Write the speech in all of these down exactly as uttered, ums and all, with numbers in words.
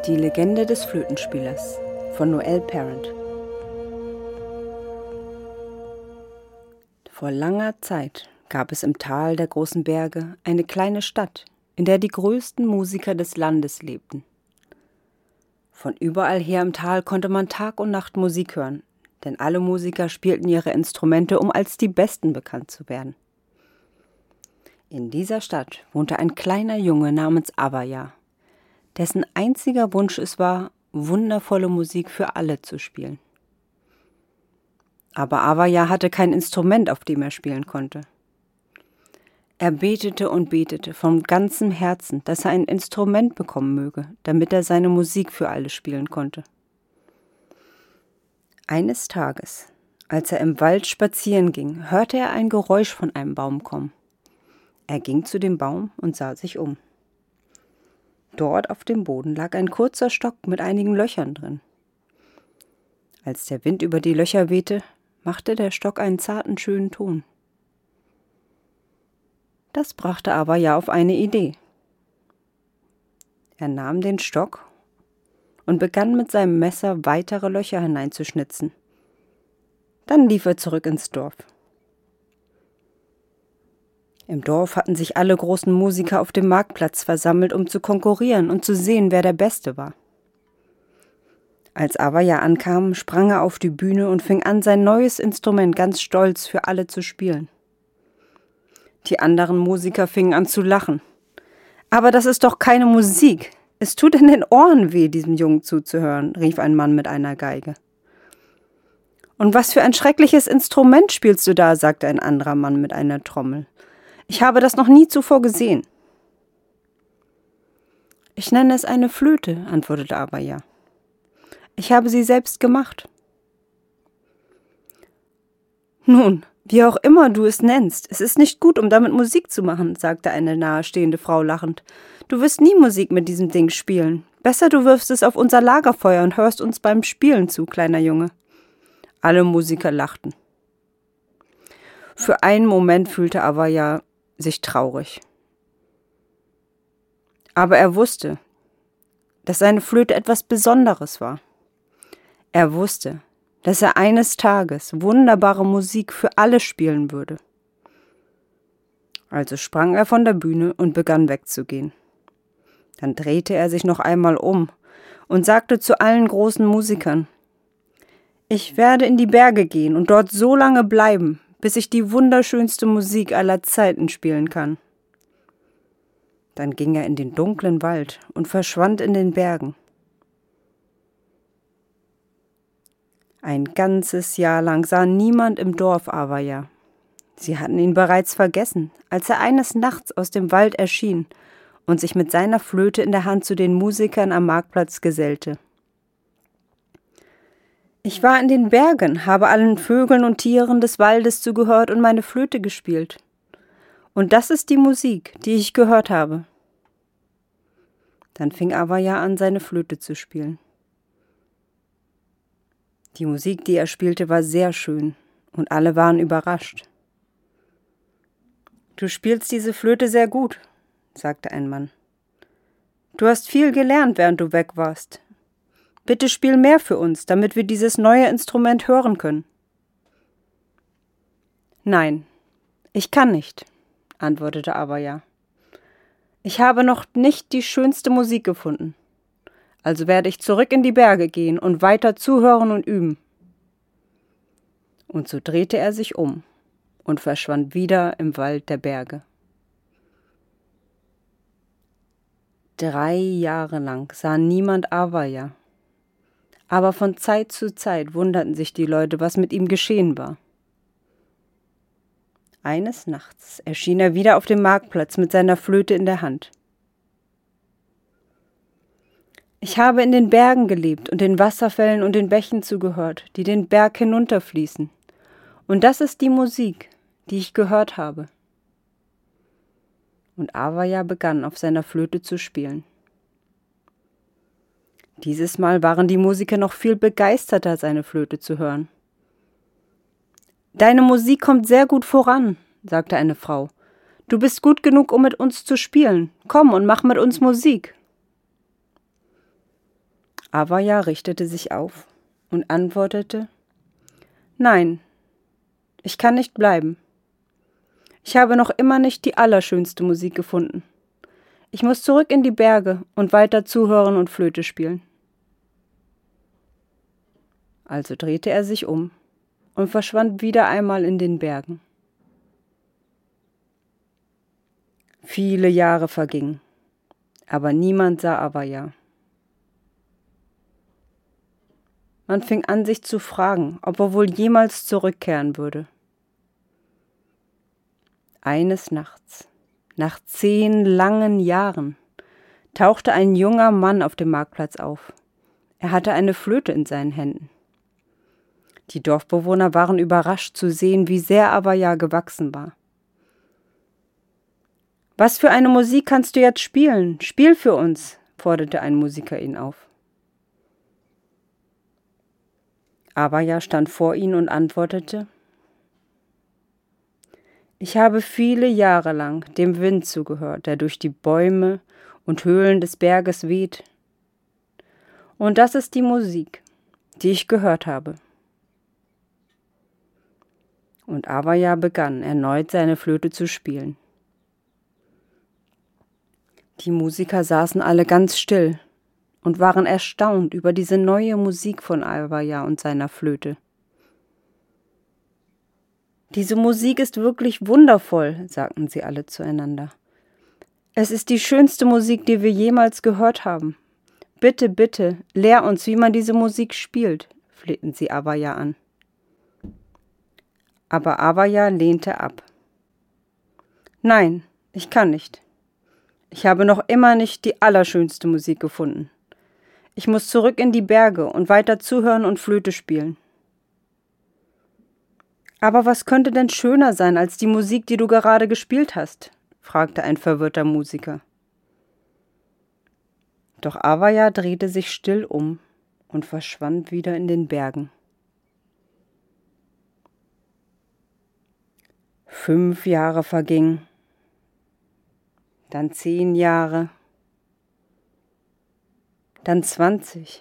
Die Legende des Flötenspielers von Noel Parent. Vor langer Zeit gab es im Tal der großen Berge eine kleine Stadt, in der die größten Musiker des Landes lebten. Von überall her im Tal konnte man Tag und Nacht Musik hören, denn alle Musiker spielten ihre Instrumente, um als die Besten bekannt zu werden. In dieser Stadt wohnte ein kleiner Junge namens Avaya, dessen einziger Wunsch es war, wundervolle Musik für alle zu spielen. Aber Avaya hatte kein Instrument, auf dem er spielen konnte. Er betete und betete von ganzem Herzen, dass er ein Instrument bekommen möge, damit er seine Musik für alle spielen konnte. Eines Tages, als er im Wald spazieren ging, hörte er ein Geräusch von einem Baum kommen. Er ging zu dem Baum und sah sich um. Dort auf dem Boden lag ein kurzer Stock mit einigen Löchern drin. Als der Wind über die Löcher wehte, machte der Stock einen zarten, schönen Ton. Das brachte Avaya auf eine Idee. Er nahm den Stock und begann mit seinem Messer weitere Löcher hineinzuschnitzen. Dann lief er zurück ins Dorf. Im Dorf hatten sich alle großen Musiker auf dem Marktplatz versammelt, um zu konkurrieren und zu sehen, wer der Beste war. Als Avaya ankam, sprang er auf die Bühne und fing an, sein neues Instrument ganz stolz für alle zu spielen. Die anderen Musiker fingen an zu lachen. »Aber das ist doch keine Musik! Es tut in den Ohren weh, diesem Jungen zuzuhören«, rief ein Mann mit einer Geige. »Und was für ein schreckliches Instrument spielst du da«, sagte ein anderer Mann mit einer Trommel. »Ich habe das noch nie zuvor gesehen.« »Ich nenne es eine Flöte«, antwortete Avaya. »Ich habe sie selbst gemacht.« »Nun, wie auch immer du es nennst, es ist nicht gut, um damit Musik zu machen«, sagte eine nahestehende Frau lachend. »Du wirst nie Musik mit diesem Ding spielen. Besser, du wirfst es auf unser Lagerfeuer und hörst uns beim Spielen zu, kleiner Junge.« Alle Musiker lachten. Für einen Moment fühlte Avaya sich traurig. Aber er wusste, dass seine Flöte etwas Besonderes war. Er wusste, dass er eines Tages wunderbare Musik für alle spielen würde. Also sprang er von der Bühne und begann wegzugehen. Dann drehte er sich noch einmal um und sagte zu allen großen Musikern: »Ich werde in die Berge gehen und dort so lange bleiben, bis ich die wunderschönste Musik aller Zeiten spielen kann.« Dann ging er in den dunklen Wald und verschwand in den Bergen. Ein ganzes Jahr lang sah niemand im Dorf Avaya. Sie hatten ihn bereits vergessen, als er eines Nachts aus dem Wald erschien und sich mit seiner Flöte in der Hand zu den Musikern am Marktplatz gesellte. »Ich war in den Bergen, habe allen Vögeln und Tieren des Waldes zugehört und meine Flöte gespielt. Und das ist die Musik, die ich gehört habe.« Dann fing Avaya an, seine Flöte zu spielen. Die Musik, die er spielte, war sehr schön und alle waren überrascht. »Du spielst diese Flöte sehr gut«, sagte ein Mann. »Du hast viel gelernt, während du weg warst. Bitte spiel mehr für uns, damit wir dieses neue Instrument hören können.« »Nein, ich kann nicht«, antwortete Avaya. »Ich habe noch nicht die schönste Musik gefunden. Also werde ich zurück in die Berge gehen und weiter zuhören und üben.« Und so drehte er sich um und verschwand wieder im Wald der Berge. Drei Jahre lang sah niemand Avaya. Aber von Zeit zu Zeit wunderten sich die Leute, was mit ihm geschehen war. Eines Nachts erschien er wieder auf dem Marktplatz mit seiner Flöte in der Hand. »Ich habe in den Bergen gelebt und den Wasserfällen und den Bächen zugehört, die den Berg hinunterfließen. Und das ist die Musik, die ich gehört habe.« Und Avaya begann, auf seiner Flöte zu spielen. Dieses Mal waren die Musiker noch viel begeisterter, seine Flöte zu hören. »Deine Musik kommt sehr gut voran«, sagte eine Frau. »Du bist gut genug, um mit uns zu spielen. Komm und mach mit uns Musik.« Avaya richtete sich auf und antwortete: »Nein, ich kann nicht bleiben. Ich habe noch immer nicht die allerschönste Musik gefunden. Ich muss zurück in die Berge und weiter zuhören und Flöte spielen.« Also drehte er sich um und verschwand wieder einmal in den Bergen. Viele Jahre vergingen, aber niemand sah Avaya. Man fing an, sich zu fragen, ob er wohl jemals zurückkehren würde. Eines Nachts, nach zehn langen Jahren, tauchte ein junger Mann auf dem Marktplatz auf. Er hatte eine Flöte in seinen Händen. Die Dorfbewohner waren überrascht zu sehen, wie sehr Avaya gewachsen war. »Was für eine Musik kannst du jetzt spielen? Spiel für uns«, forderte ein Musiker ihn auf. Avaya stand vor ihnen und antwortete: »Ich habe viele Jahre lang dem Wind zugehört, der durch die Bäume und Höhlen des Berges weht. Und das ist die Musik, die ich gehört habe.« Und Avaya begann erneut seine Flöte zu spielen. Die Musiker saßen alle ganz still und waren erstaunt über diese neue Musik von Avaya und seiner Flöte. »Diese Musik ist wirklich wundervoll«, sagten sie alle zueinander. »Es ist die schönste Musik, die wir jemals gehört haben. Bitte, bitte, lehr uns, wie man diese Musik spielt«, flehten sie Avaya an. Aber Avaya lehnte ab. »Nein, ich kann nicht. Ich habe noch immer nicht die allerschönste Musik gefunden. Ich muss zurück in die Berge und weiter zuhören und Flöte spielen.« »Aber was könnte denn schöner sein als die Musik, die du gerade gespielt hast?«, fragte ein verwirrter Musiker. Doch Avaya drehte sich still um und verschwand wieder in den Bergen. Fünf Jahre vergingen, dann zehn Jahre, dann zwanzig.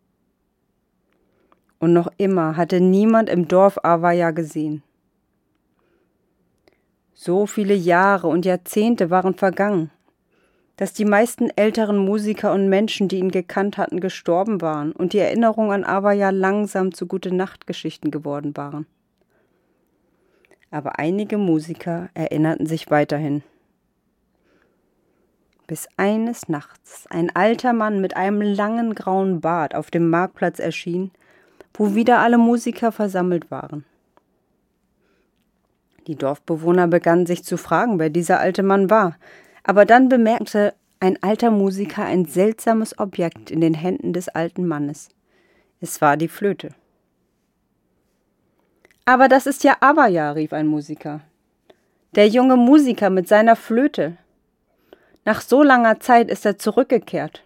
Und noch immer hatte niemand im Dorf Avaya gesehen. So viele Jahre und Jahrzehnte waren vergangen, dass die meisten älteren Musiker und Menschen, die ihn gekannt hatten, gestorben waren und die Erinnerungen an Avaya langsam zu Gute-Nacht-Geschichten geworden waren. Aber einige Musiker erinnerten sich weiterhin. Bis eines Nachts ein alter Mann mit einem langen grauen Bart auf dem Marktplatz erschien, wo wieder alle Musiker versammelt waren. Die Dorfbewohner begannen sich zu fragen, wer dieser alte Mann war, aber dann bemerkte ein alter Musiker ein seltsames Objekt in den Händen des alten Mannes. Es war die Flöte. »Aber das ist ja Avaya«, rief ein Musiker. »Der junge Musiker mit seiner Flöte. Nach so langer Zeit ist er zurückgekehrt.«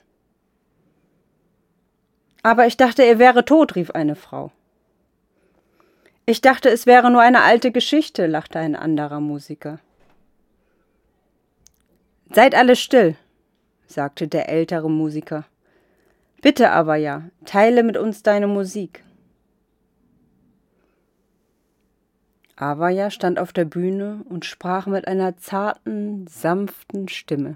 »Aber ich dachte, er wäre tot«, rief eine Frau. »Ich dachte, es wäre nur eine alte Geschichte«, lachte ein anderer Musiker. »Seid alle still«, sagte der ältere Musiker. »Bitte, Avaya, teile mit uns deine Musik.« Avaya stand auf der Bühne und sprach mit einer zarten, sanften Stimme.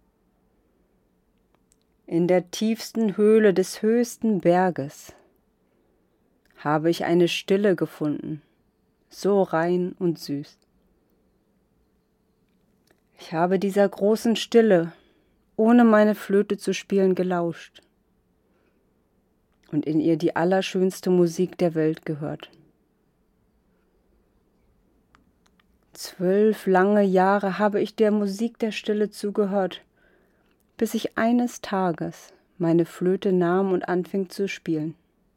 »In der tiefsten Höhle des höchsten Berges habe ich eine Stille gefunden, so rein und süß. Ich habe dieser großen Stille, ohne meine Flöte zu spielen, gelauscht und in ihr die allerschönste Musik der Welt gehört. Zwölf lange Jahre habe ich der Musik der Stille zugehört, bis ich eines Tages meine Flöte nahm und anfing zu spielen.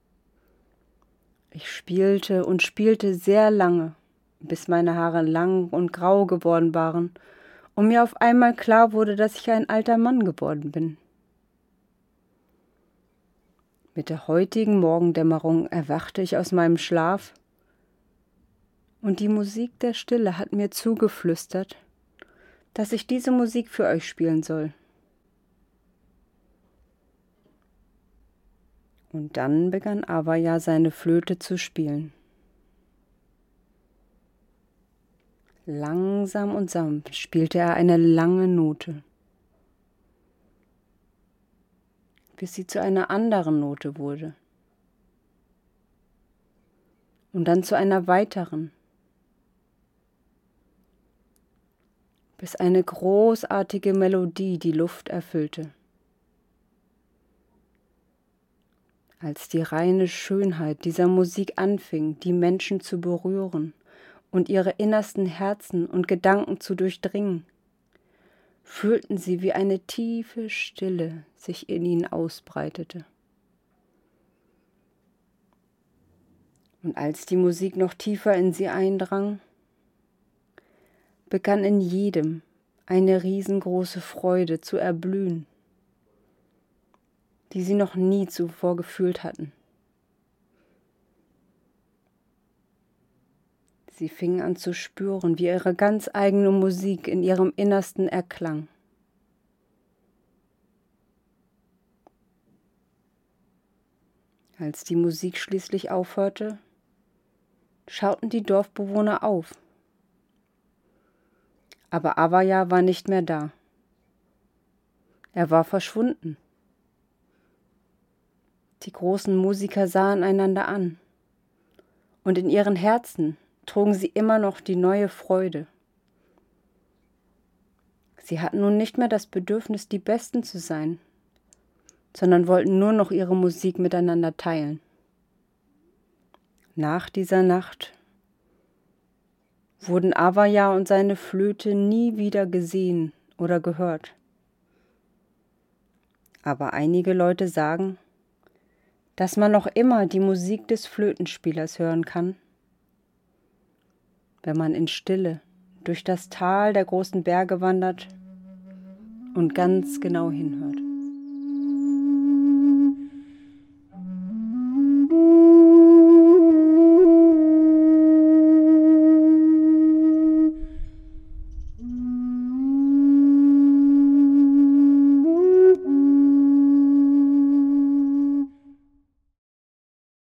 Ich spielte und spielte sehr lange, bis meine Haare lang und grau geworden waren und mir auf einmal klar wurde, dass ich ein alter Mann geworden bin. Mit der heutigen Morgendämmerung erwachte ich aus meinem Schlaf und die Musik der Stille hat mir zugeflüstert, dass ich diese Musik für euch spielen soll. Und dann begann Avaya seine Flöte zu spielen. Langsam und sanft spielte er eine lange Note, bis sie zu einer anderen Note wurde und dann zu einer weiteren, bis eine großartige Melodie die Luft erfüllte. Als die reine Schönheit dieser Musik anfing, die Menschen zu berühren und ihre innersten Herzen und Gedanken zu durchdringen, fühlten sie, wie eine tiefe Stille sich in ihnen ausbreitete. Und als die Musik noch tiefer in sie eindrang, begann in jedem eine riesengroße Freude zu erblühen, die sie noch nie zuvor gefühlt hatten. Sie fingen an zu spüren, wie ihre ganz eigene Musik in ihrem Innersten erklang. Als die Musik schließlich aufhörte, schauten die Dorfbewohner auf. Aber Avaya war nicht mehr da. Er war verschwunden. Die großen Musiker sahen einander an, und in ihren Herzen trugen sie immer noch die neue Freude. Sie hatten nun nicht mehr das Bedürfnis, die Besten zu sein, sondern wollten nur noch ihre Musik miteinander teilen. Nach dieser Nacht wurden Avaya und seine Flöte nie wieder gesehen oder gehört. Aber einige Leute sagen, dass man noch immer die Musik des Flötenspielers hören kann, wenn man in Stille durch das Tal der großen Berge wandert und ganz genau hinhört.